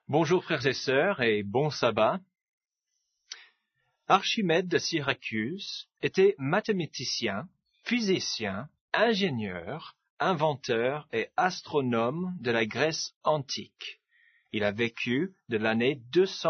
Bonjour frères et sœurs et bon sabbat. Archimède de Syracuse était mathématicien, physicien, ingénieur, inventeur et astronome de la Grèce antique. Il a vécu de l'année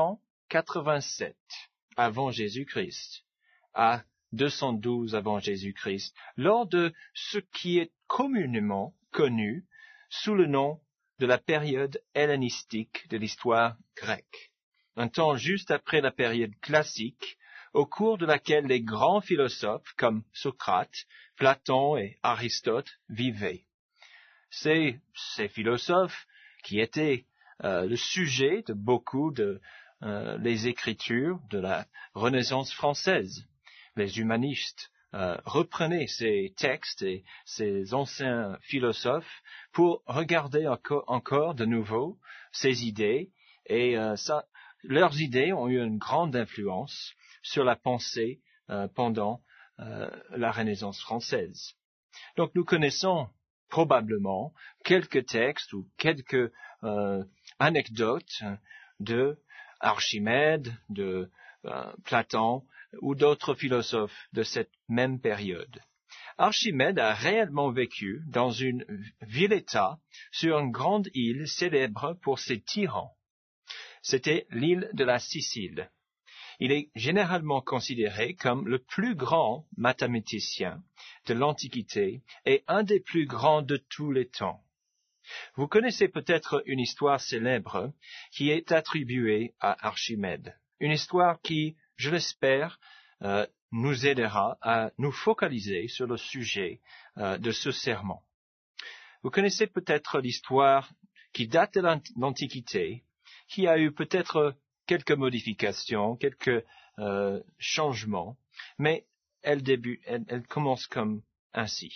287 avant Jésus-Christ à 212 avant Jésus-Christ, lors de ce qui est communément connu sous le nom de la période hellénistique de l'histoire grecque, un temps juste après la période classique, au cours de laquelle les grands philosophes comme Socrate, Platon et Aristote vivaient. C'est ces philosophes qui étaient le sujet de beaucoup de les écritures de la Renaissance française. Les humanistes reprenaient ces textes et ces anciens philosophes pour regarder encore de nouveau ces idées, et leurs idées ont eu une grande influence sur la pensée pendant la Renaissance française. Donc nous connaissons probablement quelques textes ou quelques anecdotes de Archimède, de Platon ou d'autres philosophes de cette même période. Archimède a réellement vécu dans une ville-État sur une grande île célèbre pour ses tyrans. C'était l'île de la Sicile. Il est généralement considéré comme le plus grand mathématicien de l'Antiquité et un des plus grands de tous les temps. Vous connaissez peut-être une histoire célèbre qui est attribuée à Archimède. Une histoire qui, je l'espère, nous aidera à nous focaliser sur le sujet de ce sermon. Vous connaissez peut-être l'histoire qui date de l'Antiquité, qui a eu peut-être quelques modifications, quelques changements, mais elle commence comme ainsi.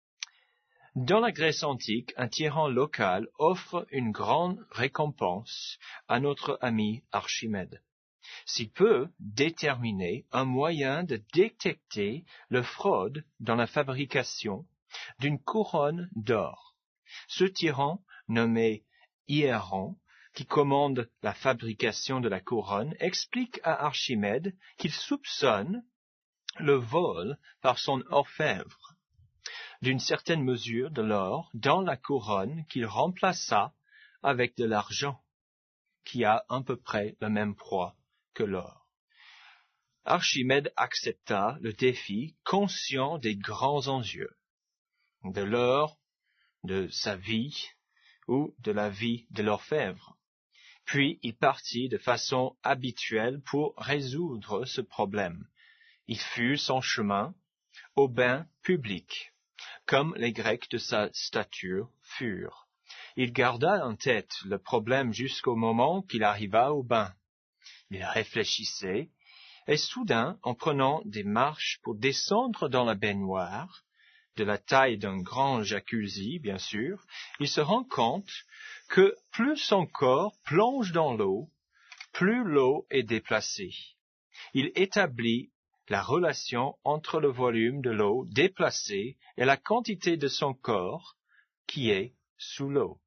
Dans la Grèce antique, un tyran local offre une grande récompense à notre ami Archimède, s'il peut déterminer un moyen de détecter la fraude dans la fabrication d'une couronne d'or. Ce tyran, nommé Hiéron, qui commande la fabrication de la couronne, explique à Archimède qu'il soupçonne le vol par son orfèvre d'une certaine mesure de l'or dans la couronne qu'il remplaça avec de l'argent, qui a à peu près le même poids que l'or. Archimède accepta le défi, conscient des grands enjeux, de l'or, de sa vie ou de la vie de l'orfèvre. Puis il partit de façon habituelle pour résoudre ce problème. Il fut son chemin au bain public, comme les Grecs de sa stature furent. Il garda en tête le problème jusqu'au moment qu'il arriva au bain. Il réfléchissait, et soudain, en prenant des marches pour descendre dans la baignoire, de la taille d'un grand jacuzzi, bien sûr, il se rend compte que plus son corps plonge dans l'eau, plus l'eau est déplacée. Il établit la relation entre le volume de l'eau déplacée et la quantité de son corps qui est sous l'eau.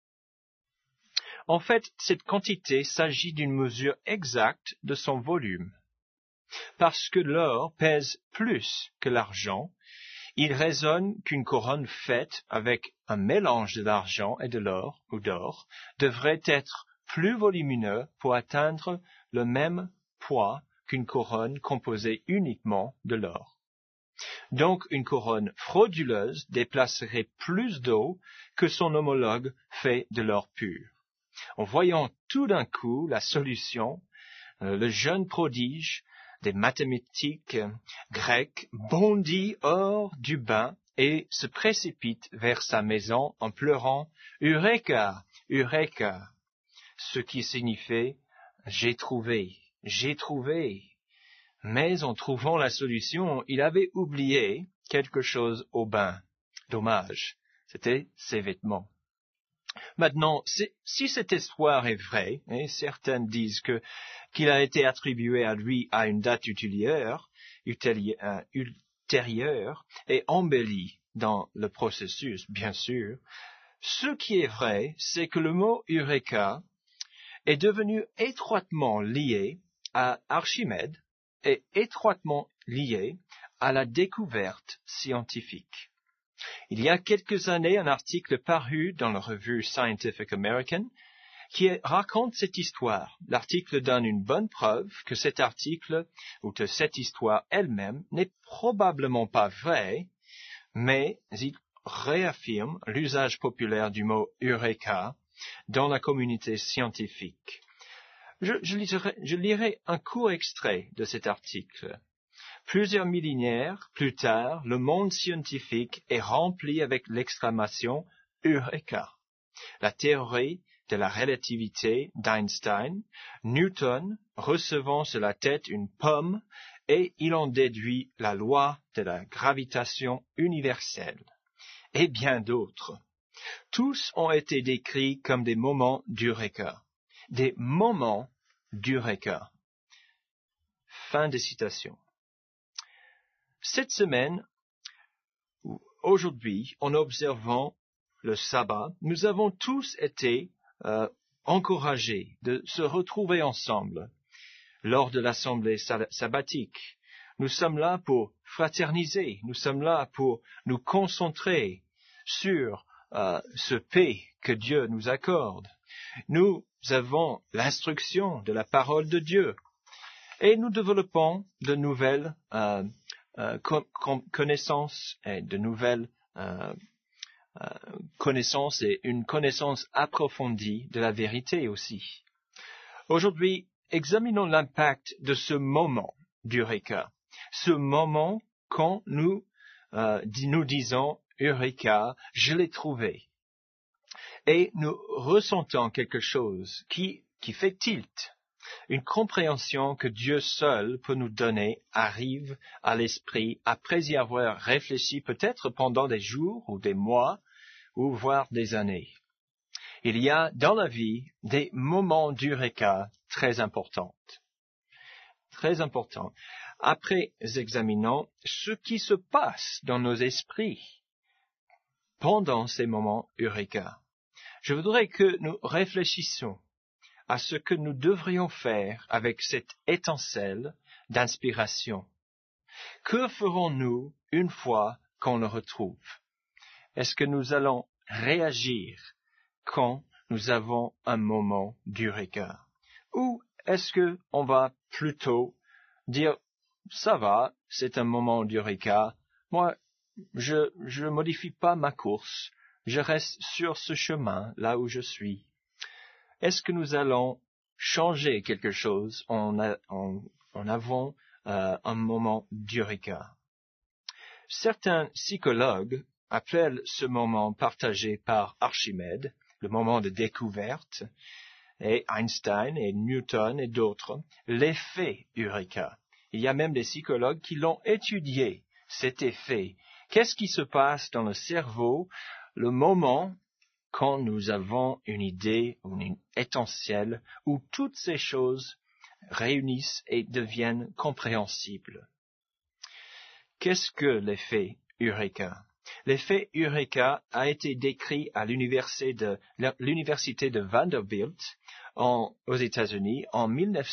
En fait, cette quantité s'agit d'une mesure exacte de son volume. Parce que l'or pèse plus que l'argent, il raisonne qu'une couronne faite avec un mélange de l'argent et de l'or, ou d'or, devrait être plus volumineux pour atteindre le même poids qu'une couronne composée uniquement de l'or. Donc, une couronne frauduleuse déplacerait plus d'eau que son homologue fait de l'or pur. En voyant tout d'un coup la solution, le jeune prodige des mathématiques grecques bondit hors du bain et se précipite vers sa maison en pleurant « Eureka, Eureka !» ce qui signifiait « J'ai trouvé, j'ai trouvé !» Mais en trouvant la solution, il avait oublié quelque chose au bain. Dommage, c'était ses vêtements. Maintenant, si cette histoire est vraie, et certains disent qu'il a été attribué à lui à une date ultérieure et embellie dans le processus, bien sûr, ce qui est vrai, c'est que le mot Eureka est devenu étroitement lié à Archimède et étroitement lié à la découverte scientifique. Il y a quelques années, un article paru dans la revue Scientific American qui raconte cette histoire. L'article donne une bonne preuve que cet article ou que cette histoire elle-même n'est probablement pas vraie, mais il réaffirme l'usage populaire du mot Eureka dans la communauté scientifique. Je lirai un court extrait de cet article. Plusieurs millénaires plus tard, le monde scientifique est rempli avec l'exclamation Eureka. La théorie de la relativité d'Einstein, Newton recevant sur la tête une pomme et il en déduit la loi de la gravitation universelle, et bien d'autres. Tous ont été décrits comme des moments d'Eureka. Des moments d'Eureka. Fin de citation. Cette semaine, aujourd'hui, en observant le sabbat, nous avons tous été encouragés de se retrouver ensemble lors de l'assemblée sabbatique. Nous sommes là pour fraterniser, nous sommes là pour nous concentrer sur ce paix que Dieu nous accorde. Nous avons l'instruction de la parole de Dieu et nous développons de nouvelles connaissances et de nouvelles connaissance et une connaissance approfondie de la vérité aussi. Aujourd'hui, examinons l'impact de ce moment d'Eureka, ce moment quand nous disons Eureka, je l'ai trouvé. Et nous ressentons quelque chose qui fait tilt. Une compréhension que Dieu seul peut nous donner arrive à l'esprit après y avoir réfléchi peut-être pendant des jours ou des mois ou voire des années. Il y a dans la vie des moments d'Eureka très importants. Très importants. Après examinons ce qui se passe dans nos esprits pendant ces moments Eureka. Je voudrais que nous réfléchissions à ce que nous devrions faire avec cette étincelle d'inspiration. Que ferons-nous une fois qu'on le retrouve? Est-ce que nous allons réagir quand nous avons un moment d'Eureka? Ou est-ce que on va plutôt dire, ça va, c'est un moment d'Eureka, moi, je modifie pas ma course, je reste sur ce chemin, là où je suis. Est-ce que nous allons changer quelque chose en avant un moment d'Eureka? Certains psychologues appellent ce moment partagé par Archimède, le moment de découverte, et Einstein et Newton et d'autres, l'effet Eureka. Il y a même des psychologues qui l'ont étudié, cet effet. Qu'est-ce qui se passe dans le cerveau, le moment quand nous avons une idée ou une étincelle où toutes ces choses réunissent et deviennent compréhensibles? Qu'est-ce que l'effet Eureka? L'effet Eureka a été décrit à l'université de Vanderbilt aux États-Unis en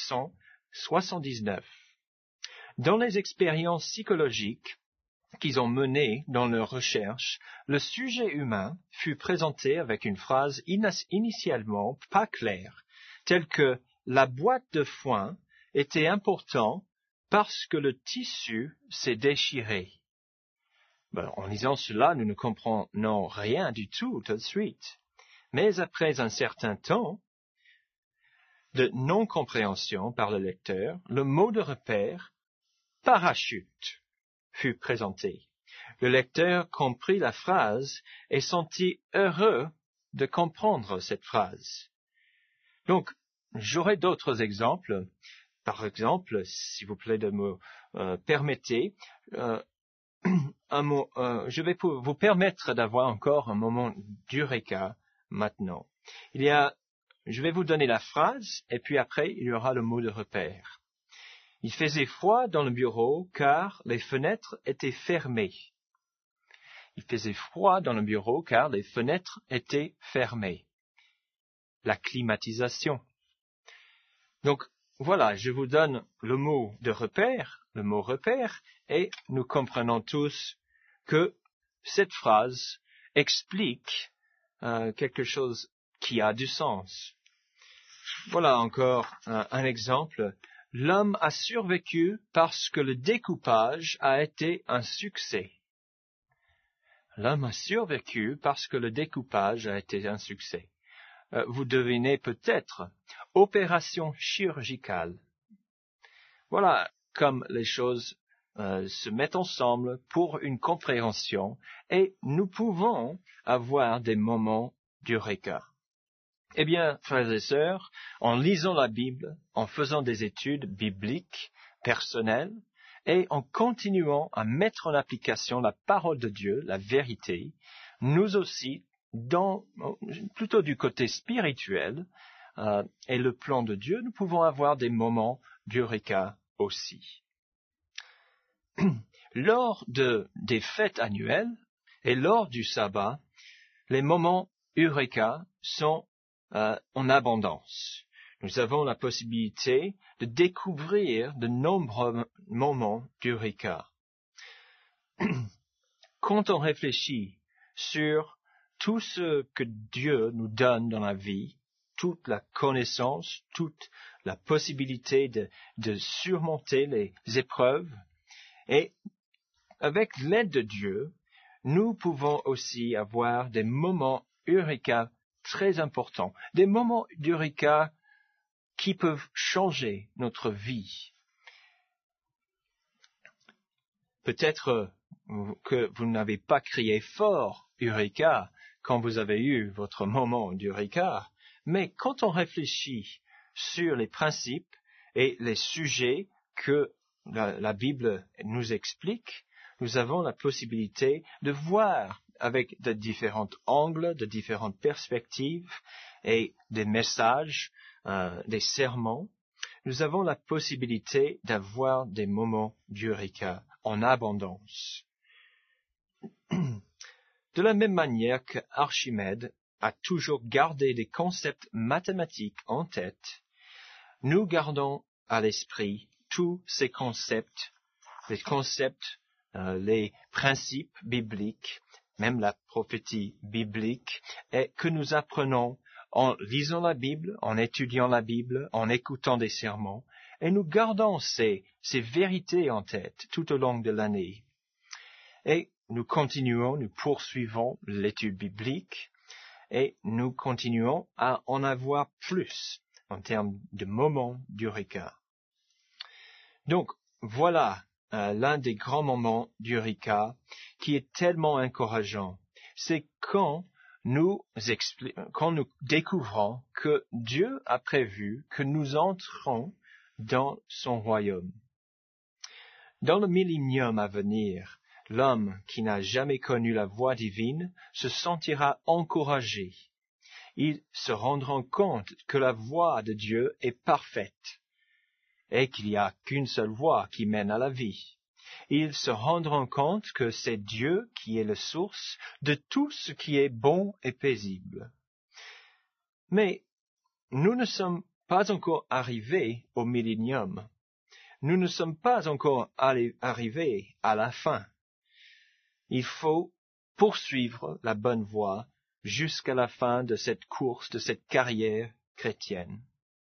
1979. Dans les expériences psychologiques qu'ils ont menées dans leurs recherches, le sujet humain fut présenté avec une phrase initialement pas claire, telle que la boîte de foin était importante parce que le tissu s'est déchiré. En lisant cela, nous ne comprenons rien du tout de suite. Mais après un certain temps de non-compréhension par le lecteur, le mot de repère « parachute » fut présenté. Le lecteur comprit la phrase et sentit heureux de comprendre cette phrase. Donc, j'aurai d'autres exemples. Par exemple, s'il vous plaît de me permettre, je vais vous permettre d'avoir encore un moment d'Eureka maintenant. Je vais vous donner la phrase et puis après il y aura le mot de repère. Il faisait froid dans le bureau car les fenêtres étaient fermées. Il faisait froid dans le bureau car les fenêtres étaient fermées. La climatisation. Donc, voilà, je vous donne le mot repère, et nous comprenons tous que cette phrase explique quelque chose qui a du sens. Voilà encore un exemple. L'homme a survécu parce que le découpage a été un succès. L'homme a survécu parce que le découpage a été un succès. Vous devinez peut-être, opération chirurgicale. Voilà comme les choses se mettent ensemble pour une compréhension, et nous pouvons avoir des moments d'eureka. Eh bien, frères et sœurs, en lisant la Bible, en faisant des études bibliques personnelles, et en continuant à mettre en application la parole de Dieu, la vérité, nous aussi, plutôt du côté spirituel, et le plan de Dieu, nous pouvons avoir des moments d'eureka aussi. Lors des fêtes annuelles et lors du sabbat, les moments eureka sont en abondance. Nous avons la possibilité de découvrir de nombreux moments d'eureka. Quand on réfléchit sur tout ce que Dieu nous donne dans la vie, toute la connaissance, toute la possibilité de surmonter les épreuves, et avec l'aide de Dieu, nous pouvons aussi avoir des moments eureka très importants, des moments d'eureka qui peuvent changer notre vie. Peut-être que vous n'avez pas crié fort eureka quand vous avez eu votre moment d'eureka, mais quand on réfléchit sur les principes et les sujets que la Bible nous explique, nous avons la possibilité de voir avec de différents angles, de différentes perspectives et des messages, des sermons. Nous avons la possibilité d'avoir des moments d'eureka en abondance. De la même manière qu'Archimède a toujours gardé des concepts mathématiques en tête, nous gardons à l'esprit tous ces concepts, les principes bibliques, même la prophétie biblique, et que nous apprenons en lisant la Bible, en étudiant la Bible, en écoutant des sermons, et nous gardons ces vérités en tête tout au long de l'année. Et nous poursuivons l'étude biblique, et nous continuons à en avoir plus en termes de moments d'eureka. Donc, voilà l'un des grands moments d'eureka qui est tellement encourageant. C'est quand nous découvrons que Dieu a prévu que nous entrons dans son royaume. Dans le millénium à venir, l'homme qui n'a jamais connu la voie divine se sentira encouragé. Ils se rendront compte que la voie de Dieu est parfaite et qu'il n'y a qu'une seule voie qui mène à la vie. Ils se rendront compte que c'est Dieu qui est la source de tout ce qui est bon et paisible. Mais nous ne sommes pas encore arrivés au millénium. Nous ne sommes pas encore arrivés à la fin. Il faut poursuivre la bonne voie jusqu'à la fin de cette course, de cette carrière chrétienne.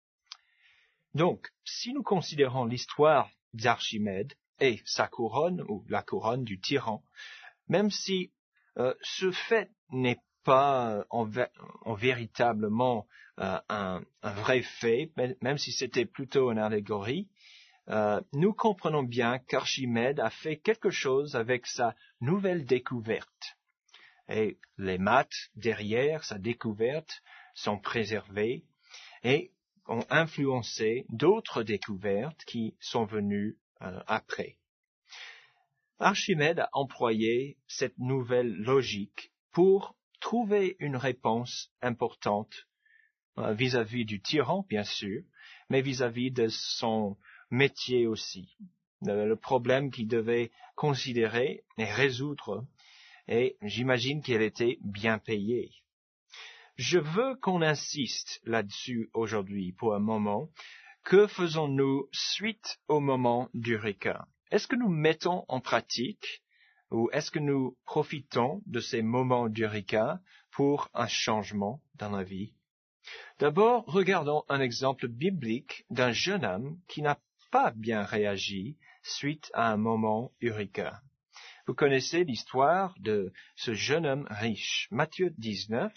Donc, si nous considérons l'histoire d'Archimède et sa couronne, ou la couronne du tyran, même si ce fait n'est pas véritablement un vrai fait, même si c'était plutôt une allégorie, nous comprenons bien qu'Archimède a fait quelque chose avec sa nouvelle découverte. Et les maths derrière sa découverte sont préservées et ont influencé d'autres découvertes qui sont venues après. Archimède a employé cette nouvelle logique pour trouver une réponse importante vis-à-vis du tyran, bien sûr, mais vis-à-vis de son métier aussi, le problème qu'il devait considérer et résoudre, et j'imagine qu'il était bien payé. Je veux qu'on insiste là-dessus aujourd'hui pour un moment, Que faisons-nous suite au moment d'Eureka? Est-ce que nous mettons en pratique ou est-ce que nous profitons de ces moments d'Eureka pour un changement dans la vie? D'abord, regardons un exemple biblique d'un jeune homme qui n'a pas bien réagi suite à un moment Eureka. Vous connaissez l'histoire de ce jeune homme riche. Matthieu 19,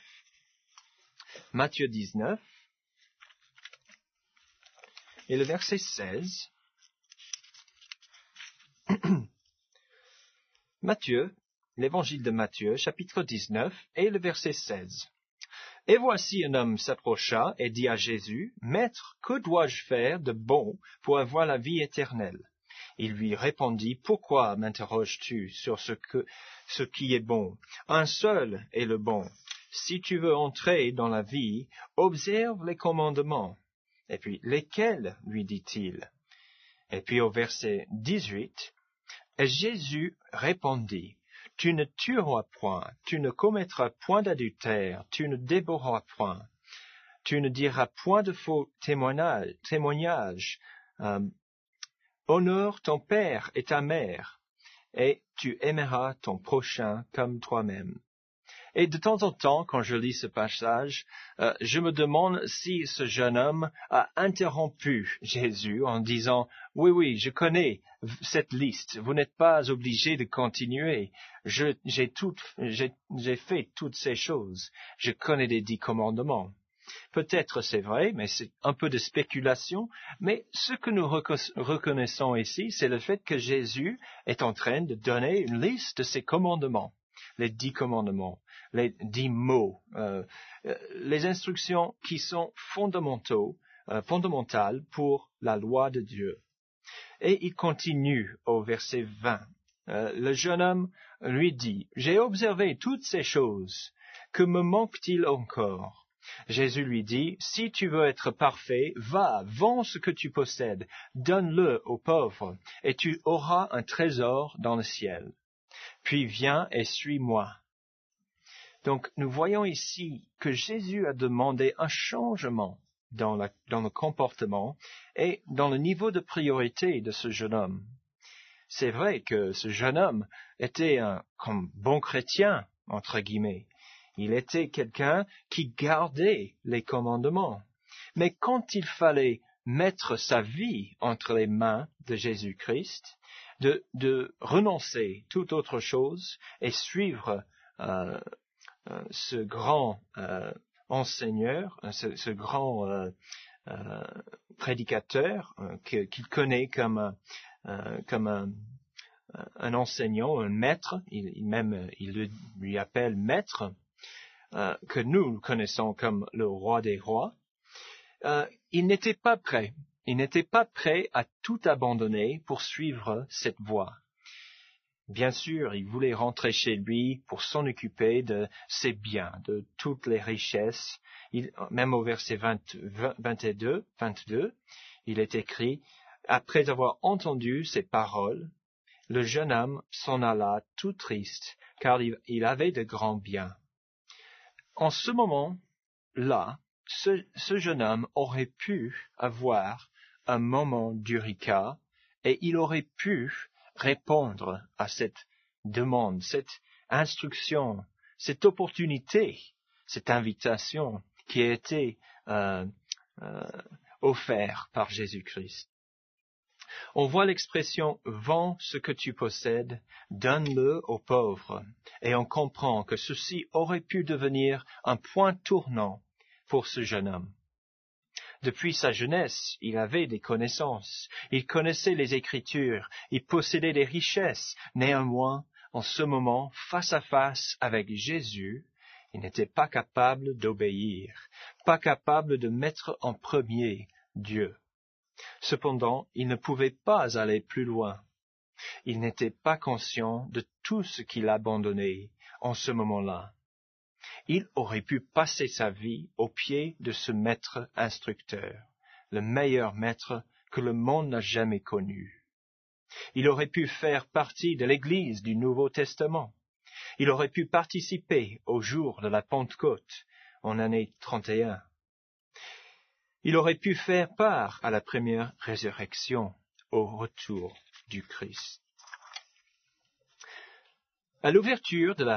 et le verset 16. Matthieu, l'évangile de Matthieu, chapitre 19, et le verset 16. Et voici un homme s'approcha et dit à Jésus, « Maître, que dois-je faire de bon pour avoir la vie éternelle ?» Il lui répondit, « Pourquoi m'interroges-tu sur ce qui est bon? Un seul est le bon. Si tu veux entrer dans la vie, observe les commandements. » Et puis, lesquels, lui dit-il. Et puis au verset 18, et Jésus répondit, « Tu ne tueras point, tu ne commettras point d'adultère, tu ne dévoreras point, tu ne diras point de faux témoignages, honore ton père et ta mère, et tu aimeras ton prochain comme toi-même. » Et de temps en temps, quand je lis ce passage, je me demande si ce jeune homme a interrompu Jésus en disant, « Oui, je connais cette liste, vous n'êtes pas obligé de continuer, j'ai fait toutes ces choses, je connais les 10 commandements. » Peut-être c'est vrai, mais c'est un peu de spéculation, mais ce que nous reconnaissons ici, c'est le fait que Jésus est en train de donner une liste de ses commandements, les 10 commandements, les 10 mots, les instructions qui sont fondamentales pour la loi de Dieu. Et il continue au verset 20. Le jeune homme lui dit, « J'ai observé toutes ces choses, que me manque-t-il encore ?» Jésus lui dit, « Si tu veux être parfait, va, vends ce que tu possèdes, donne-le aux pauvres, et tu auras un trésor dans le ciel. Puis viens et suis-moi. » Donc, nous voyons ici que Jésus a demandé un changement dans le comportement et dans le niveau de priorité de ce jeune homme. C'est vrai que ce jeune homme était comme bon chrétien, entre guillemets. Il était quelqu'un qui gardait les commandements. Mais quand il fallait mettre sa vie entre les mains de Jésus-Christ, de renoncer toute autre chose et suivre ce grand enseigneur, ce grand prédicateur qu'il connaît comme un enseignant, un maître, il lui appelle maître, que nous connaissons comme le roi des rois, il n'était pas prêt. Il n'était pas prêt à tout abandonner pour suivre cette voie. Bien sûr, il voulait rentrer chez lui pour s'en occuper de ses biens, de toutes les richesses. Même au verset 22, il est écrit, « Après avoir entendu ces paroles, le jeune homme s'en alla tout triste, car il avait de grands biens. » En ce moment-là, ce jeune homme aurait pu avoir un moment d'eureka et il aurait pu répondre à cette demande, cette instruction, cette opportunité, cette invitation qui a été offerte par Jésus-Christ. On voit l'expression « vends ce que tu possèdes, donne-le aux pauvres » et on comprend que ceci aurait pu devenir un point tournant pour ce jeune homme. Depuis sa jeunesse, il avait des connaissances, il connaissait les Écritures, il possédait des richesses. Néanmoins, en ce moment, face à face avec Jésus, il n'était pas capable d'obéir, pas capable de mettre en premier Dieu. Cependant, il ne pouvait pas aller plus loin. Il n'était pas conscient de tout ce qu'il abandonnait en ce moment-là. Il aurait pu passer sa vie aux pieds de ce maître instructeur, le meilleur maître que le monde n'a jamais connu. Il aurait pu faire partie de l'Église du Nouveau Testament. Il aurait pu participer au jour de la Pentecôte en année 31. Il aurait pu faire part à la première résurrection, au retour du Christ. À l'ouverture de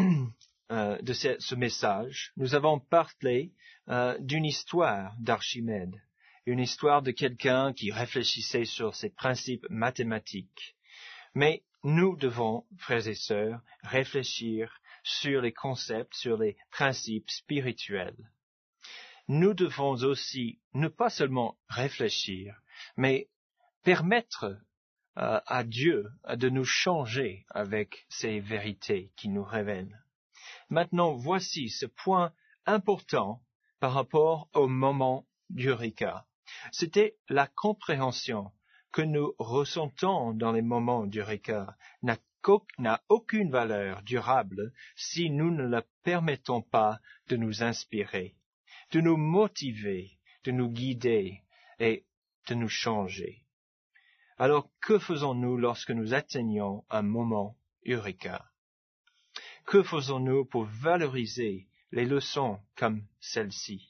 ce message, nous avons parlé d'une histoire d'Archimède, une histoire de quelqu'un qui réfléchissait sur ses principes mathématiques. Mais nous devons, frères et sœurs, réfléchir sur les concepts, sur les principes spirituels. Nous devons aussi ne pas seulement réfléchir, mais permettre à Dieu de nous changer avec ces vérités qu'il nous révèle. Maintenant, voici ce point important par rapport au moment d'Eureka. C'était la compréhension que nous ressentons dans les moments d'Eureka n'a aucune valeur durable si nous ne la permettons pas de nous inspirer, de nous motiver, de nous guider et de nous changer. Alors, que faisons-nous lorsque nous atteignons un moment Eureka? Que faisons-nous pour valoriser les leçons comme celle-ci?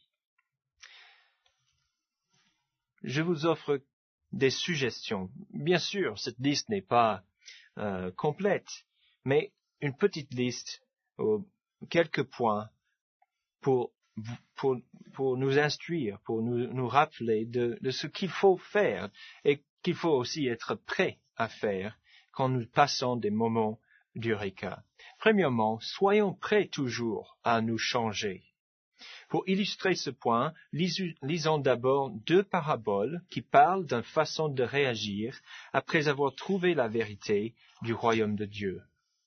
Je vous offre des suggestions. Bien sûr, cette liste n'est pas complète, mais une petite liste, quelques points pour nous instruire, pour nous rappeler de ce qu'il faut faire et qu'il faut aussi être prêt à faire quand nous passons des moments d'Eureka. Premièrement, soyons prêts toujours à nous changer. Pour illustrer ce point, lisons d'abord 2 paraboles qui parlent d'une façon de réagir après avoir trouvé la vérité du royaume de Dieu.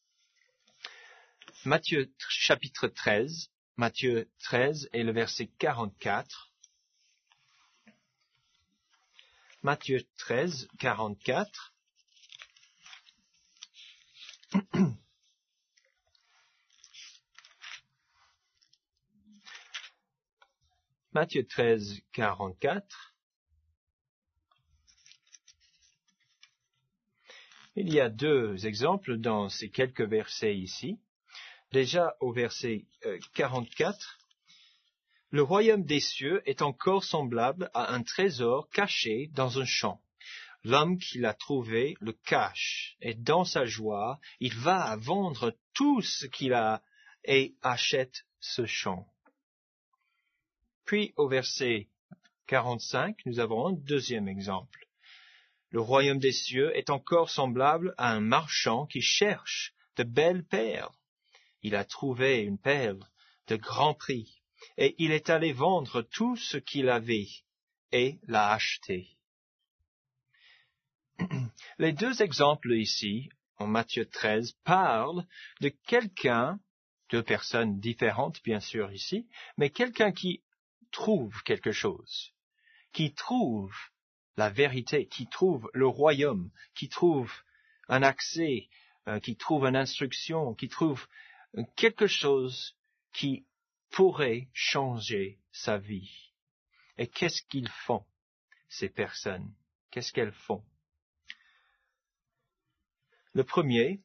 Matthieu chapitre 13, Matthieu 13 et le verset 44. Matthieu 13, 44. Matthieu 13, 44. Il y a 2 exemples dans ces quelques versets ici. Déjà au verset 44, le royaume des cieux est encore semblable à un trésor caché dans un champ. L'homme qui l'a trouvé le cache, et dans sa joie, il va vendre tout ce qu'il a et achète ce champ. Puis au verset 45, nous avons un deuxième exemple. Le royaume des cieux est encore semblable à un marchand qui cherche de belles perles. Il a trouvé une perle de grand prix, et il est allé vendre tout ce qu'il avait et l'a acheté. Les 2 exemples ici, en Matthieu 13, parlent de quelqu'un, 2 personnes différentes bien sûr ici, mais quelqu'un qui trouve quelque chose, qui trouve la vérité, qui trouve le royaume, qui trouve un accès, qui trouve une instruction, qui trouve quelque chose qui pourrait changer sa vie. Et qu'est-ce qu'ils font, ces personnes? Qu'est-ce qu'elles font? Le premier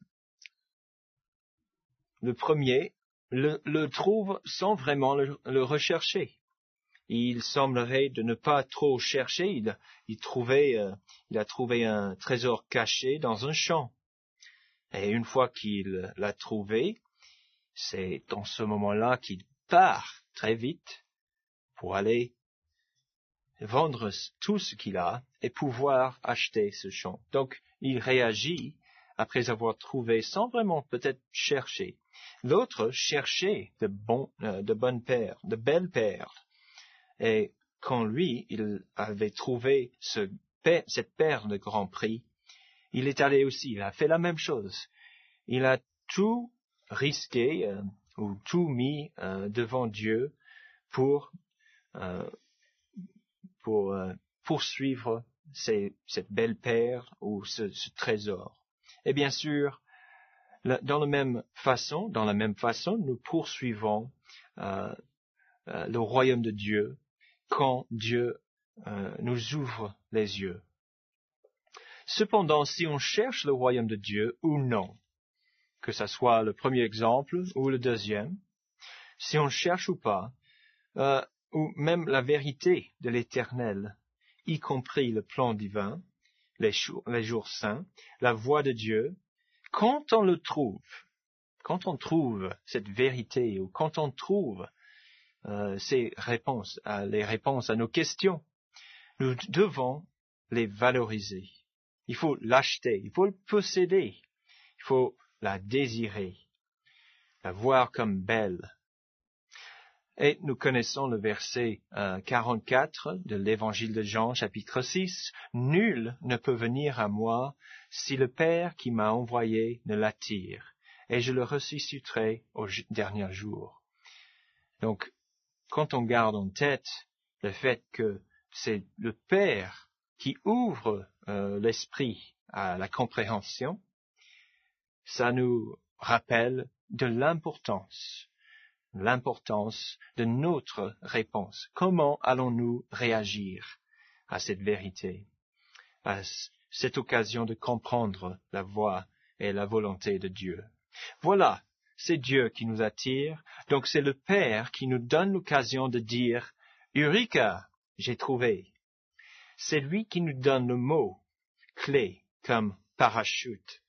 le trouve sans vraiment le rechercher. Il semblerait de ne pas trop chercher. Il a trouvé un trésor caché dans un champ. Et une fois qu'il l'a trouvé, c'est dans ce moment-là qu'il part très vite pour aller vendre tout ce qu'il a et pouvoir acheter ce champ. Donc, il réagit après avoir trouvé sans vraiment peut-être chercher. L'autre cherchait de bonnes perles, de belles perles. Et quand lui, il avait trouvé cette perle de grand prix, il est allé aussi, il a fait la même chose. Il a tout risqué ou tout mis devant Dieu pour poursuivre cette belle perle ou ce trésor. Et bien sûr, dans la même façon, nous poursuivons le royaume de Dieu quand Dieu nous ouvre les yeux. Cependant, si on cherche le royaume de Dieu ou non, que ce soit le premier exemple ou le deuxième, si on cherche ou pas, ou même la vérité de l'Éternel, y compris le plan divin, les jours saints, la voix de Dieu, quand on trouve cette vérité, ou quand on trouve les réponses à nos questions, nous devons les valoriser. Il faut l'acheter, il faut le posséder, il faut la désirer, la voir comme belle. Et nous connaissons le verset 44 de l'Évangile de Jean, chapitre 6. « Nul ne peut venir à moi si le Père qui m'a envoyé ne l'attire, et je le ressusciterai au dernier jour. » Donc, quand on garde en tête le fait que c'est le Père qui ouvre l'esprit à la compréhension, ça nous rappelle de l'importance de notre réponse. Comment allons-nous réagir à cette vérité, à cette occasion de comprendre la voie et la volonté de Dieu? Voilà, c'est Dieu qui nous attire, donc c'est le Père qui nous donne l'occasion de dire « Eureka, j'ai trouvé ». C'est lui qui nous donne le mot clé comme parachute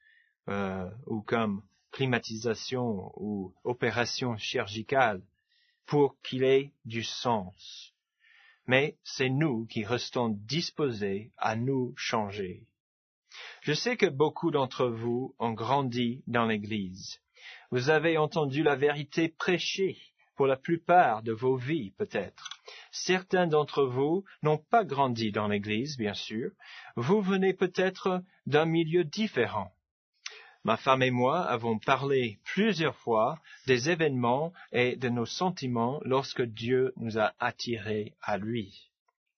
ou comme climatisation ou opération chirurgicale pour qu'il ait du sens. Mais c'est nous qui restons disposés à nous changer. Je sais que beaucoup d'entre vous ont grandi dans l'Église. Vous avez entendu la vérité prêchée pour la plupart de vos vies, peut-être. Certains d'entre vous n'ont pas grandi dans l'Église, bien sûr. Vous venez peut-être d'un milieu différent. Ma femme et moi avons parlé plusieurs fois des événements et de nos sentiments lorsque Dieu nous a attirés à lui.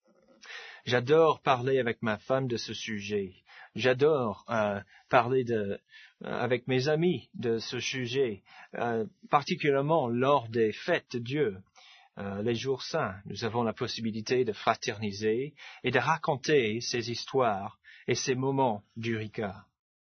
J'adore parler avec ma femme de ce sujet. J'adore parler avec mes amis de ce sujet, particulièrement lors des fêtes de Dieu, les jours saints. Nous avons la possibilité de fraterniser et de raconter ces histoires et ces moments d'Eureka.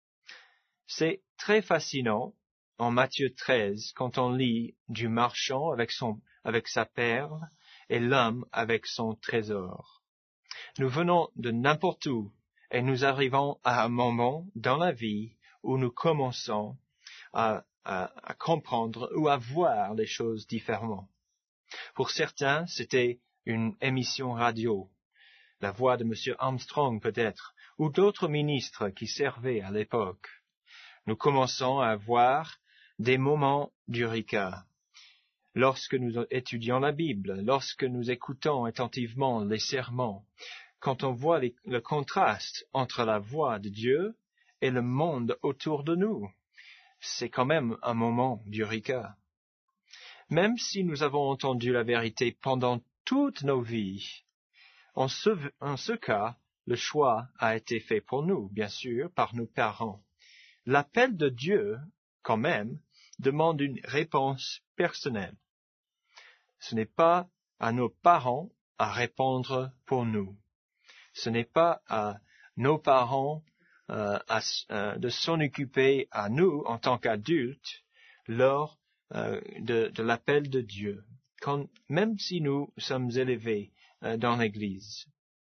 C'est très fascinant en Matthieu 13 quand on lit du marchand avec sa perle et l'homme avec son trésor. Nous venons de n'importe où et nous arrivons à un moment dans la vie où nous commençons à comprendre ou à voir les choses différemment. Pour certains, c'était une émission radio, la voix de M. Armstrong peut-être, ou d'autres ministres qui servaient à l'époque. Nous commençons à avoir des moments d'Eureka. Lorsque nous étudions la Bible, lorsque nous écoutons attentivement les sermons, quand on voit le contraste entre la voix de Dieu et le monde autour de nous, c'est quand même un moment d'Eureka. Même si nous avons entendu la vérité pendant toutes nos vies, en ce cas, le choix a été fait pour nous, bien sûr, par nos parents. L'appel de Dieu, quand même, demande une réponse personnelle. Ce n'est pas à nos parents à répondre pour nous. Ce n'est pas à nos parents de s'en occuper à nous en tant qu'adultes lors de l'appel de Dieu, même si nous sommes élevés dans l'Église.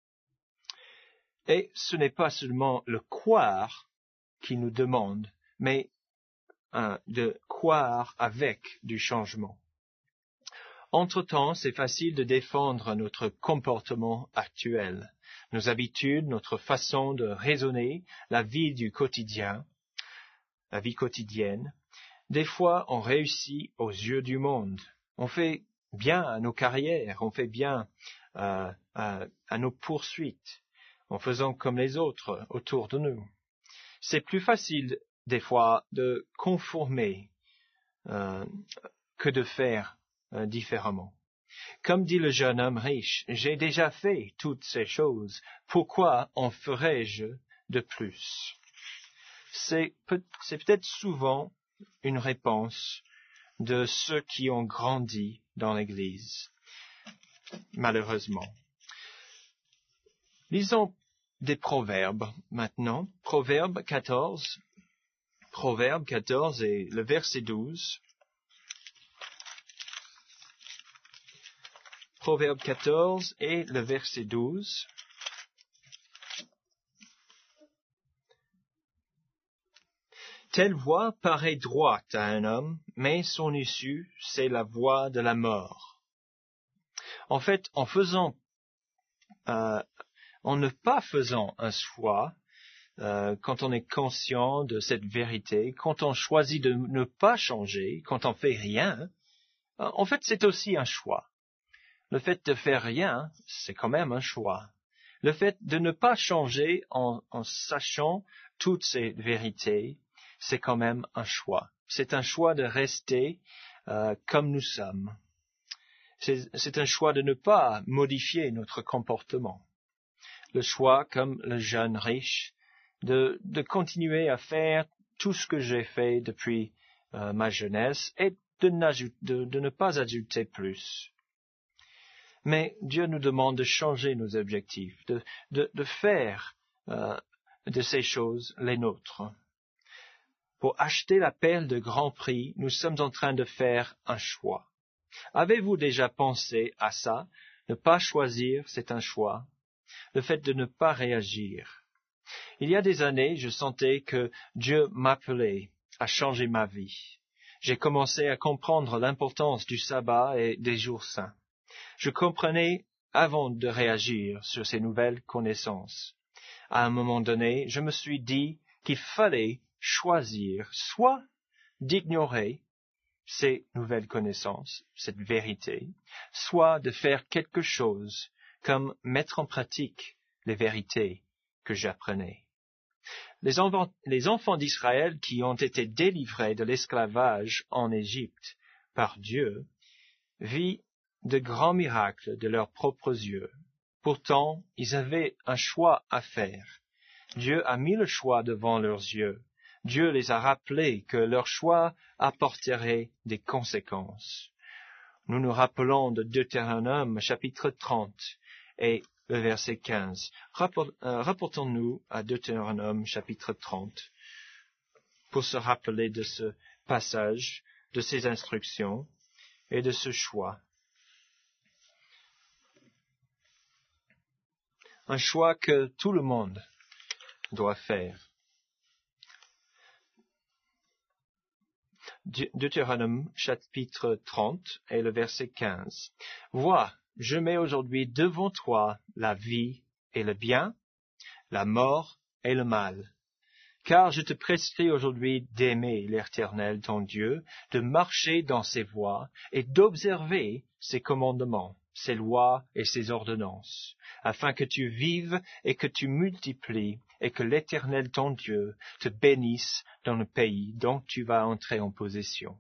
Et ce n'est pas seulement le croire qui nous demande, mais de croire avec du changement. Entre-temps, c'est facile de défendre notre comportement actuel, nos habitudes, notre façon de raisonner, la vie du quotidien, la vie quotidienne. Des fois, on réussit aux yeux du monde. On fait bien à nos carrières, on fait bien à nos poursuites, en faisant comme les autres autour de nous. C'est plus facile, des fois, de conformer que de faire différemment. Comme dit le jeune homme riche, j'ai déjà fait toutes ces choses, pourquoi en ferais-je de plus? C'est peut-être souvent une réponse de ceux qui ont grandi dans l'Église, malheureusement. Lisons des proverbes maintenant. Proverbe 14 et le verset 12. Proverbe 14 et le verset 12. Telle voie paraît droite à un homme, mais son issue, c'est la voie de la mort. En fait, en ne pas faisant un choix, quand on est conscient de cette vérité, quand on choisit de ne pas changer, quand on fait rien, en fait, c'est aussi un choix. Le fait de faire rien, c'est quand même un choix. Le fait de ne pas changer en sachant toutes ces vérités, c'est quand même un choix. C'est un choix de rester comme nous sommes. C'est un choix de ne pas modifier notre comportement. Le choix, comme le jeune riche, de continuer à faire tout ce que j'ai fait depuis ma jeunesse et de ne pas ajouter plus. Mais Dieu nous demande de changer nos objectifs, de faire de ces choses les nôtres. Pour acheter la perle de grand prix, nous sommes en train de faire un choix. Avez-vous déjà pensé à ça? Ne pas choisir, c'est un choix. Le fait de ne pas réagir. Il y a des années, je sentais que Dieu m'appelait à changer ma vie. J'ai commencé à comprendre l'importance du sabbat et des jours saints. Je comprenais avant de réagir sur ces nouvelles connaissances. À un moment donné, je me suis dit qu'il fallait choisir soit d'ignorer ces nouvelles connaissances, cette vérité, soit de faire quelque chose comme mettre en pratique les vérités que j'apprenais. Les enfants d'Israël qui ont été délivrés de l'esclavage en Égypte par Dieu vivent de grands miracles de leurs propres yeux. Pourtant, ils avaient un choix à faire. Dieu a mis le choix devant leurs yeux. Dieu les a rappelés que leur choix apporterait des conséquences. Nous nous rappelons de Deutéronome chapitre 30 et le verset 15. Rapportons-nous à Deutéronome chapitre 30 pour se rappeler de ce passage, de ces instructions et de ce choix. Un choix que tout le monde doit faire. Deutéronome chapitre 30 et le verset 15. Vois, je mets aujourd'hui devant toi la vie et le bien, la mort et le mal. Car je te prescris aujourd'hui d'aimer l'Éternel ton Dieu, de marcher dans ses voies et d'observer ses commandements, ses lois et ses ordonnances, afin que tu vives et que tu multiplies et que l'Éternel ton Dieu te bénisse dans le pays dont tu vas entrer en possession.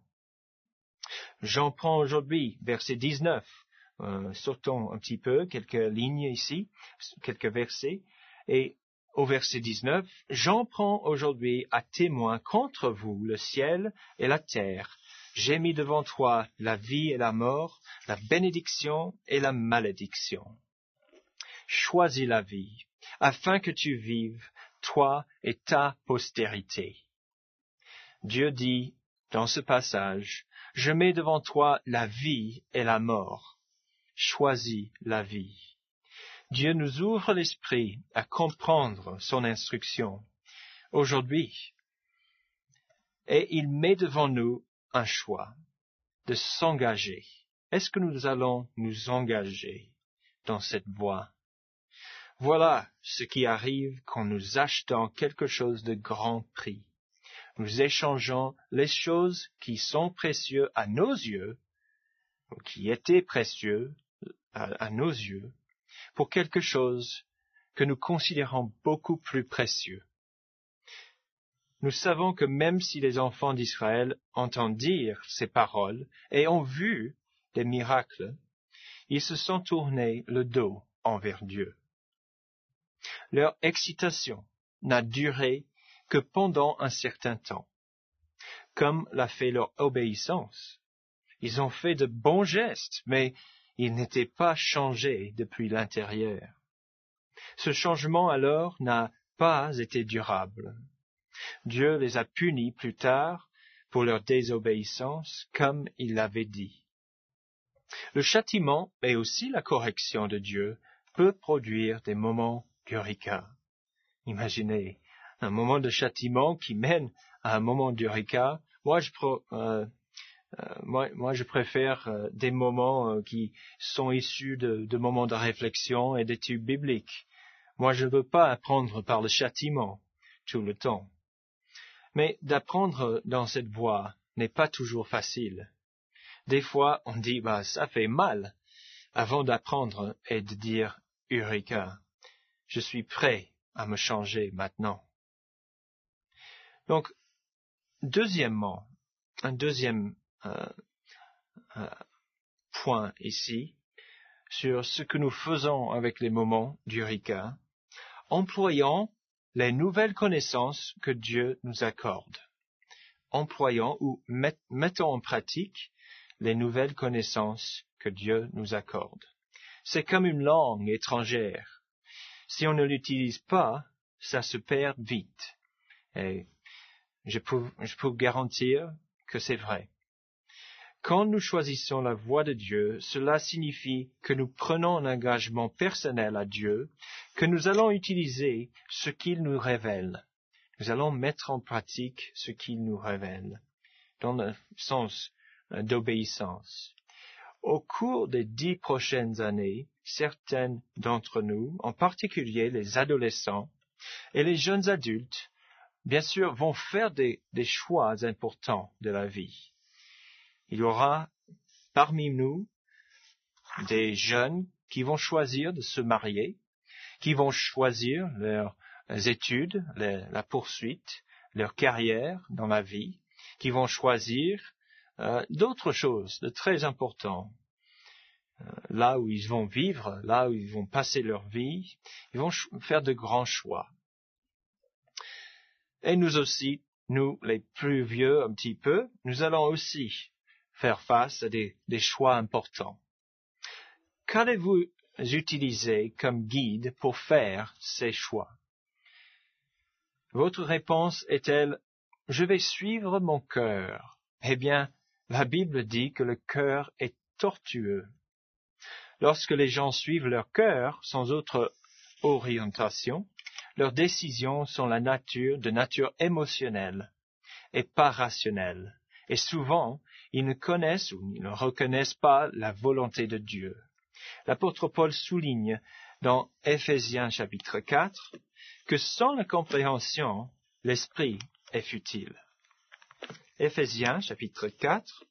J'en prends aujourd'hui, verset 19. Sautons un petit peu, quelques lignes ici, quelques versets, et au verset 19, j'en prends aujourd'hui à témoin contre vous le ciel et la terre. J'ai mis devant toi la vie et la mort, la bénédiction et la malédiction. Choisis la vie, afin que tu vives, toi et ta postérité. Dieu dit dans ce passage, je mets devant toi la vie et la mort. Choisis la vie. Dieu nous ouvre l'esprit à comprendre son instruction aujourd'hui. Et il met devant nous un choix de s'engager. Est-ce que nous allons nous engager dans cette voie? Voilà ce qui arrive quand nous achetons quelque chose de grand prix. Nous échangeons les choses qui sont précieuses à nos yeux, ou qui étaient précieuses à nos yeux, pour quelque chose que nous considérons beaucoup plus précieux. Nous savons que même si les enfants d'Israël entendent dire ces paroles et ont vu des miracles, ils se sont tournés le dos envers Dieu. Leur excitation n'a duré que pendant un certain temps, comme l'a fait leur obéissance. Ils ont fait de bons gestes, mais ils n'étaient pas changés depuis l'intérieur. Ce changement alors n'a pas été durable. Dieu les a punis plus tard pour leur désobéissance, comme il l'avait dit. Le châtiment et aussi la correction de Dieu peut produire des moments d'eureka. Imaginez un moment de châtiment qui mène à un moment d'eureka. Moi, je préfère des moments qui sont issus de moments de réflexion et d'études bibliques. Moi, je ne veux pas apprendre par le châtiment tout le temps. Mais d'apprendre dans cette voie n'est pas toujours facile. Des fois, on dit, ça fait mal, avant d'apprendre et de dire, Eureka, je suis prêt à me changer maintenant. Donc, deuxièmement, un deuxième point ici, sur ce que nous faisons avec les moments d'Eureka, employant les nouvelles connaissances que Dieu nous accorde. Employant ou mettons en pratique les nouvelles connaissances que Dieu nous accorde. C'est comme une langue étrangère. Si on ne l'utilise pas, ça se perd vite. Et je peux vous garantir que c'est vrai. Quand nous choisissons la voie de Dieu, cela signifie que nous prenons un engagement personnel à Dieu, que nous allons utiliser ce qu'il nous révèle. Nous allons mettre en pratique ce qu'il nous révèle, dans le sens d'obéissance. Au cours des 10 prochaines années, certains d'entre nous, en particulier les adolescents et les jeunes adultes, bien sûr, vont faire des choix importants de la vie. Il y aura parmi nous des jeunes qui vont choisir de se marier, qui vont choisir leurs études, la poursuite, leur carrière dans la vie, qui vont choisir d'autres choses de très importantes. Là où ils vont vivre, là où ils vont passer leur vie, ils vont faire de grands choix. Et nous aussi, nous les plus vieux un petit peu, nous allons aussi faire face à des choix importants. Qu'allez-vous utiliser comme guide pour faire ces choix? Votre réponse est-elle « Je vais suivre mon cœur ». Eh bien, la Bible dit que le cœur est tortueux. Lorsque les gens suivent leur cœur sans autre orientation, leurs décisions sont de nature émotionnelle et pas rationnelle. Et souvent, ils ne connaissent ou ils ne reconnaissent pas la volonté de Dieu. L'apôtre Paul souligne dans Éphésiens chapitre 4 que sans la compréhension, l'esprit est futile. Éphésiens chapitre 4.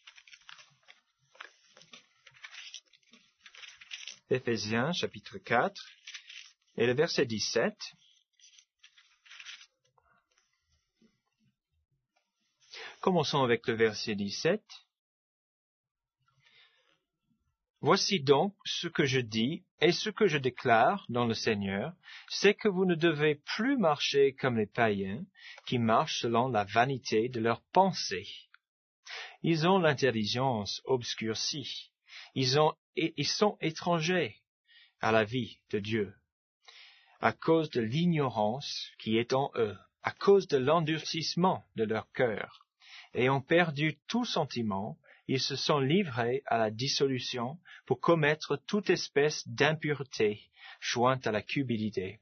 Éphésiens chapitre 4 et le verset 17. Commençons avec le verset 17. Voici donc ce que je dis et ce que je déclare dans le Seigneur, c'est que vous ne devez plus marcher comme les païens qui marchent selon la vanité de leurs pensées. Ils ont l'intelligence obscurcie. Ils sont étrangers à la vie de Dieu, à cause de l'ignorance qui est en eux, à cause de l'endurcissement de leur cœur. Ayant perdu tout sentiment, ils se sont livrés à la dissolution pour commettre toute espèce d'impureté jointe à la cupidité.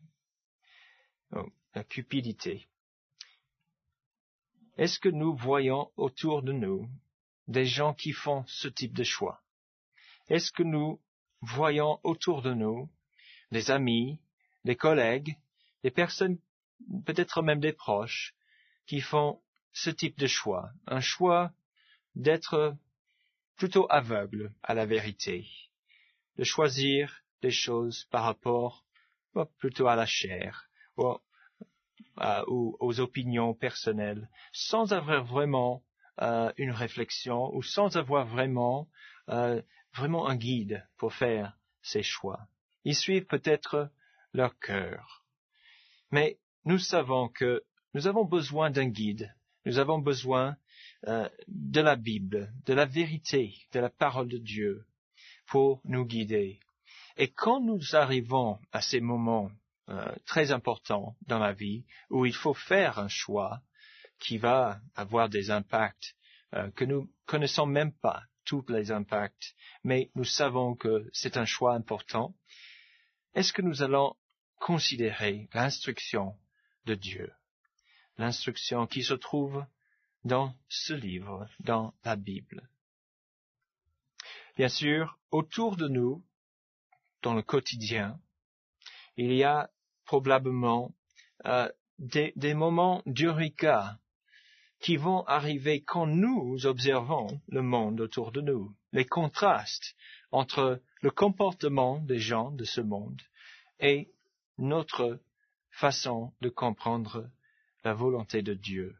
Est-ce que nous voyons autour de nous des gens qui font ce type de choix? Est-ce que nous voyons autour de nous des amis, des collègues, des personnes, peut-être même des proches, qui font ce type de choix, un choix d'être plutôt aveugle à la vérité, de choisir des choses par rapport plutôt à la chair ou aux opinions personnelles, sans avoir vraiment une réflexion ou sans avoir vraiment un guide pour faire ces choix. Ils suivent peut-être leur cœur. Mais nous savons que nous avons besoin d'un guide. Nous avons besoin de la Bible, de la vérité, de la parole de Dieu pour nous guider. Et quand nous arrivons à ces moments très importants dans la vie où il faut faire un choix qui va avoir des impacts que nous connaissons même pas tous les impacts, mais nous savons que c'est un choix important. Est-ce que nous allons considérer l'instruction de Dieu, l'instruction qui se trouve dans ce livre, dans la Bible? Bien sûr, autour de nous, dans le quotidien, il y a probablement des moments d'eureka qui vont arriver quand nous observons le monde autour de nous, les contrastes entre le comportement des gens de ce monde et notre façon de comprendre la volonté de Dieu.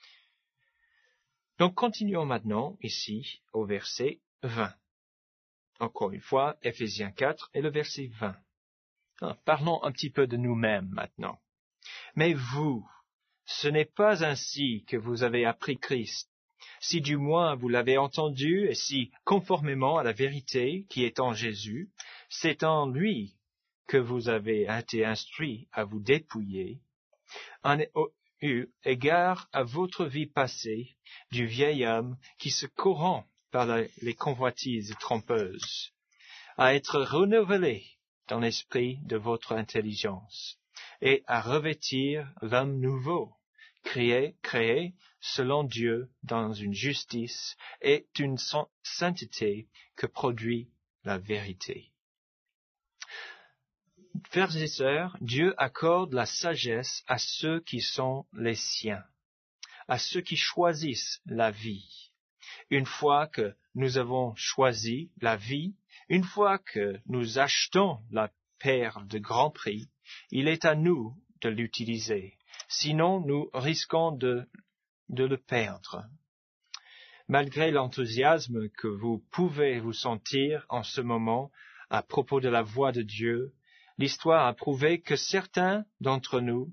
Donc continuons maintenant ici au verset 20. Encore une fois, Éphésiens 4 et le verset 20. Parlons un petit peu de nous-mêmes maintenant. Mais vous, ce n'est pas ainsi que vous avez appris Christ. Si du moins vous l'avez entendu et si, conformément à la vérité qui est en Jésus, c'est en lui que vous avez été instruits à vous dépouiller, en eu égard à votre vie passée du vieil homme qui se corrompt par les convoitises trompeuses, à être renouvelé dans l'esprit de votre intelligence, et à revêtir l'homme nouveau, créé selon Dieu dans une justice et une sainteté que produit la vérité. Frères et sœurs, Dieu accorde la sagesse à ceux qui sont les siens, à ceux qui choisissent la vie. Une fois que nous avons choisi la vie, une fois que nous achetons la perle de grand prix, il est à nous de l'utiliser. Sinon, nous risquons de le perdre. Malgré l'enthousiasme que vous pouvez vous sentir en ce moment à propos de la voix de Dieu, l'histoire a prouvé que certains d'entre nous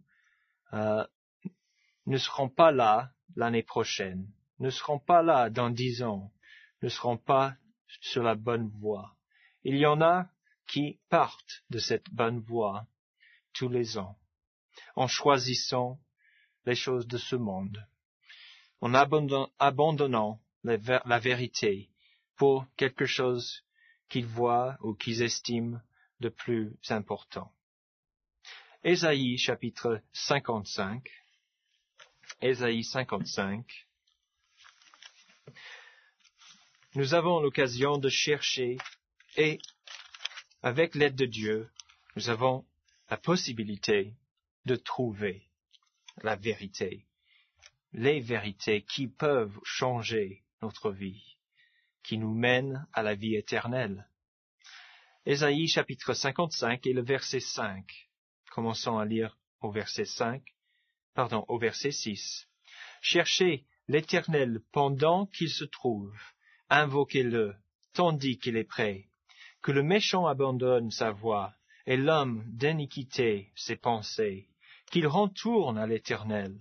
ne seront pas là l'année prochaine, ne seront pas là dans 10 ans, ne seront pas sur la bonne voie. Il y en a qui partent de cette bonne voie tous les ans, en choisissant les choses de ce monde, en abandonnant la vérité pour quelque chose qu'ils voient ou qu'ils estiment de plus important. Ésaïe chapitre 55. Ésaïe 55. Nous avons l'occasion de chercher et, avec l'aide de Dieu, nous avons la possibilité de trouver la vérité, les vérités qui peuvent changer notre vie, qui nous mènent à la vie éternelle. Ésaïe chapitre 55 et le verset 5. Commençons à lire au verset 6. Cherchez l'Éternel pendant qu'il se trouve, invoquez-le tandis qu'il est prêt, que le méchant abandonne sa voie et l'homme d'iniquité ses pensées, qu'il retourne à l'Éternel,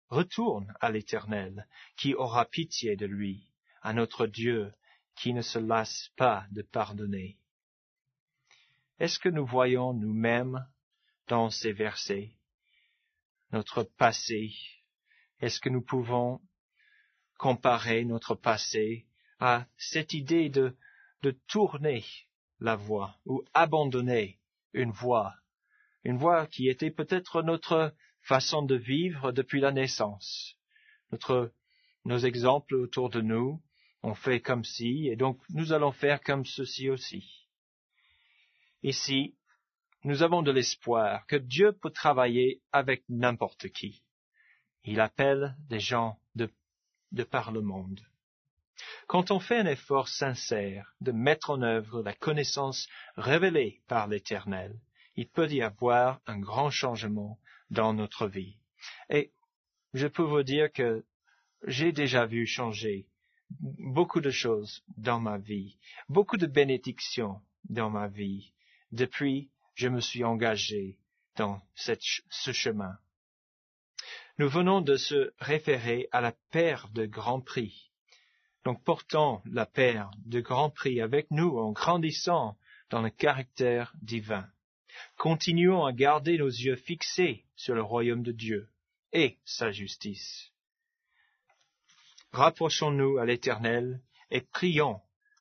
qui aura pitié de lui, à notre Dieu, qui ne se lasse pas de pardonner. Est-ce que nous voyons nous-mêmes dans ces versets notre passé? Est-ce que nous pouvons comparer notre passé à cette idée de tourner la voie ou abandonner une voie qui était peut-être notre façon de vivre depuis la naissance? Nos exemples autour de nous ont fait comme ci, et donc nous allons faire comme ceci aussi. Ici, nous avons de l'espoir que Dieu peut travailler avec n'importe qui. Il appelle des gens de par le monde. Quand on fait un effort sincère de mettre en œuvre la connaissance révélée par l'Éternel, il peut y avoir un grand changement dans notre vie. Et je peux vous dire que j'ai déjà vu changer beaucoup de choses dans ma vie, beaucoup de bénédictions dans ma vie, depuis je me suis engagé dans ce chemin. Nous venons de se référer à la paire de grand prix. Donc portons la paire de grand prix avec nous en grandissant dans le caractère divin. Continuons à garder nos yeux fixés sur le royaume de Dieu et sa justice. Rapprochons-nous à l'Éternel et prions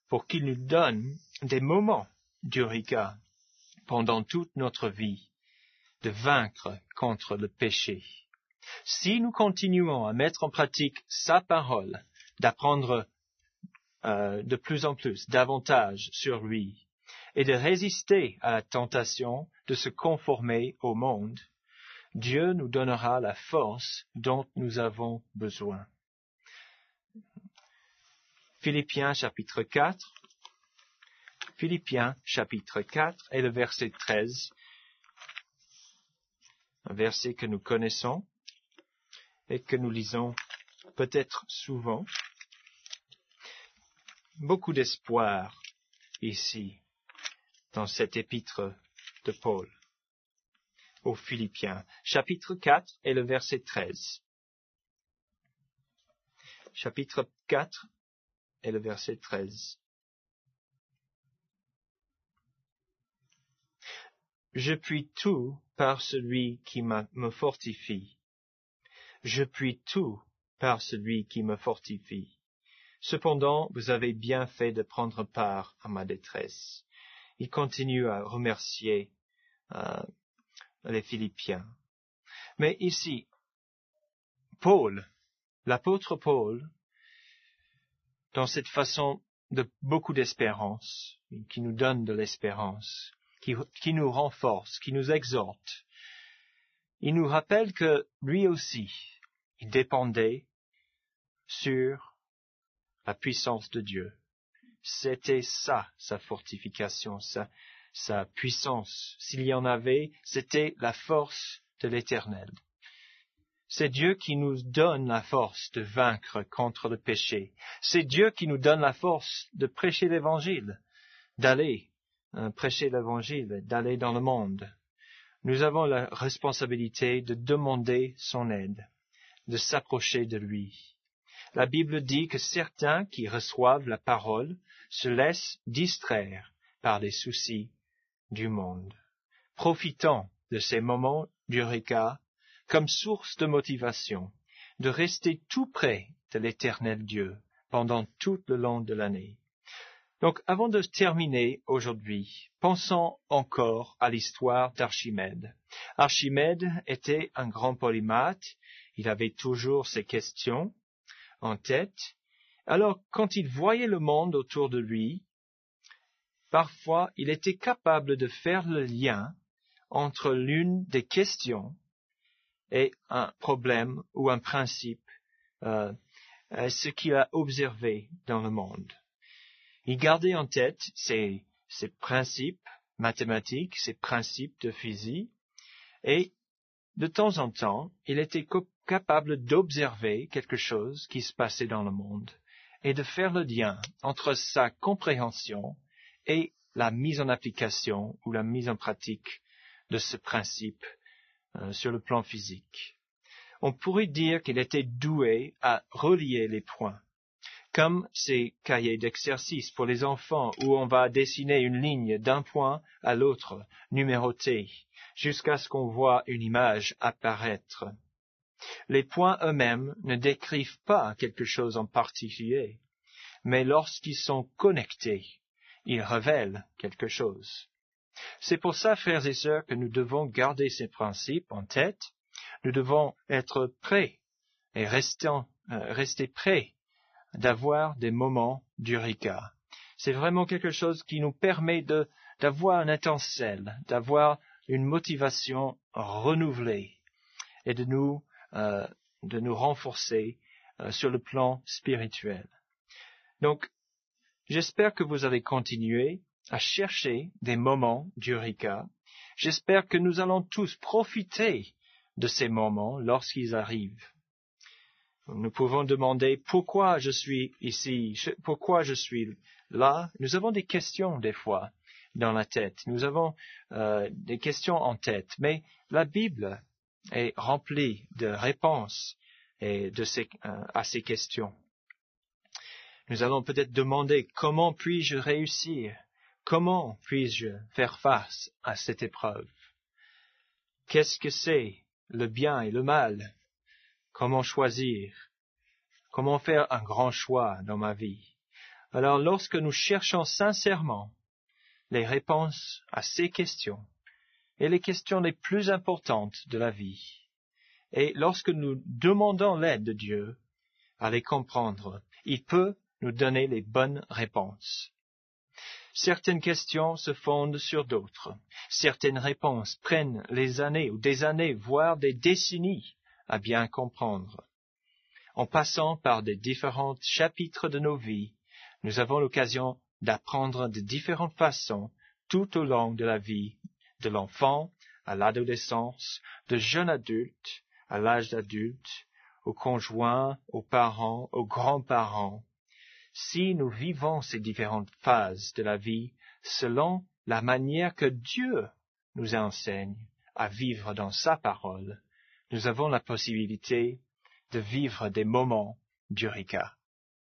pour qu'il nous donne des moments d'Eureka pendant toute notre vie, de vaincre contre le péché. Si nous continuons à mettre en pratique sa parole, d'apprendre de plus en plus, davantage sur lui, et de résister à la tentation de se conformer au monde, Dieu nous donnera la force dont nous avons besoin. Philippiens chapitre 4. Philippiens chapitre 4 et le verset 13. Un verset que nous connaissons et que nous lisons peut-être souvent. Beaucoup d'espoir ici dans cet épître de Paul aux Philippiens, chapitre 4 et le verset 13. Chapitre 4 et le verset 13. Je puis tout par celui qui me fortifie. Je puis tout par celui qui me fortifie. Cependant, vous avez bien fait de prendre part à ma détresse. Il continue à remercier les Philippiens. Mais ici, Paul, l'apôtre Paul, dans cette façon de beaucoup d'espérance, qui nous donne de l'espérance, qui nous renforce, qui nous exhorte, il nous rappelle que lui aussi, il dépendait sur la puissance de Dieu. C'était ça, sa fortification, sa puissance. S'il y en avait, c'était la force de l'Éternel. C'est Dieu qui nous donne la force de vaincre contre le péché. C'est Dieu qui nous donne la force de prêcher l'Évangile, d'aller prêcher l'Évangile, d'aller dans le monde. Nous avons la responsabilité de demander son aide, de s'approcher de lui. La Bible dit que certains qui reçoivent la parole se laissent distraire par les soucis du monde. Profitant de ces moments d'Eureka comme source de motivation, de rester tout près de l'Éternel Dieu pendant tout le long de l'année. Donc, avant de terminer aujourd'hui, pensons encore à l'histoire d'Archimède. Archimède était un grand polymathe, il avait toujours ses questions en tête. Alors, quand il voyait le monde autour de lui, parfois, il était capable de faire le lien entre l'une des questions et un problème ou un principe, ce qu'il a observé dans le monde. Il gardait en tête ces principes mathématiques, ces principes de physique, et de temps en temps, il était capable d'observer quelque chose qui se passait dans le monde et de faire le lien entre sa compréhension et la mise en application ou la mise en pratique de ce principe sur le plan physique. On pourrait dire qu'il était doué à relier les points, comme ces cahiers d'exercices pour les enfants où on va dessiner une ligne d'un point à l'autre, numérotée, jusqu'à ce qu'on voit une image apparaître. Les points eux-mêmes ne décrivent pas quelque chose en particulier, mais lorsqu'ils sont connectés, ils révèlent quelque chose. C'est pour ça, frères et sœurs, que nous devons garder ces principes en tête. Nous devons être prêts et rester prêts d'avoir des moments d'Eureka. C'est vraiment quelque chose qui nous permet d'avoir un étincelle, d'avoir une motivation renouvelée et de nous renforcer sur le plan spirituel. Donc, j'espère que vous allez continuer à chercher des moments d'Eureka. J'espère que nous allons tous profiter de ces moments lorsqu'ils arrivent. Nous pouvons demander pourquoi je suis ici, pourquoi je suis là. Nous avons des questions des fois dans la tête. Nous avons des questions en tête. Mais la Bible est remplie de réponses à ces questions. Nous allons peut-être demander comment puis-je réussir? Comment puis-je faire face à cette épreuve? Qu'est-ce que c'est le bien et le mal? Comment choisir? Comment faire un grand choix dans ma vie? Alors lorsque nous cherchons sincèrement les réponses à ces questions et les questions les plus importantes de la vie, et lorsque nous demandons l'aide de Dieu à les comprendre, il peut nous donner les bonnes réponses. Certaines questions se fondent sur d'autres. Certaines réponses prennent des années, voire des décennies à bien comprendre. En passant par des différents chapitres de nos vies, nous avons l'occasion d'apprendre de différentes façons tout au long de la vie, de l'enfant à l'adolescence, de jeune adulte à l'âge d'adulte, aux conjoints, aux parents, aux grands-parents. Si nous vivons ces différentes phases de la vie selon la manière que Dieu nous enseigne à vivre dans sa parole, nous avons la possibilité de vivre des moments d'Eureka.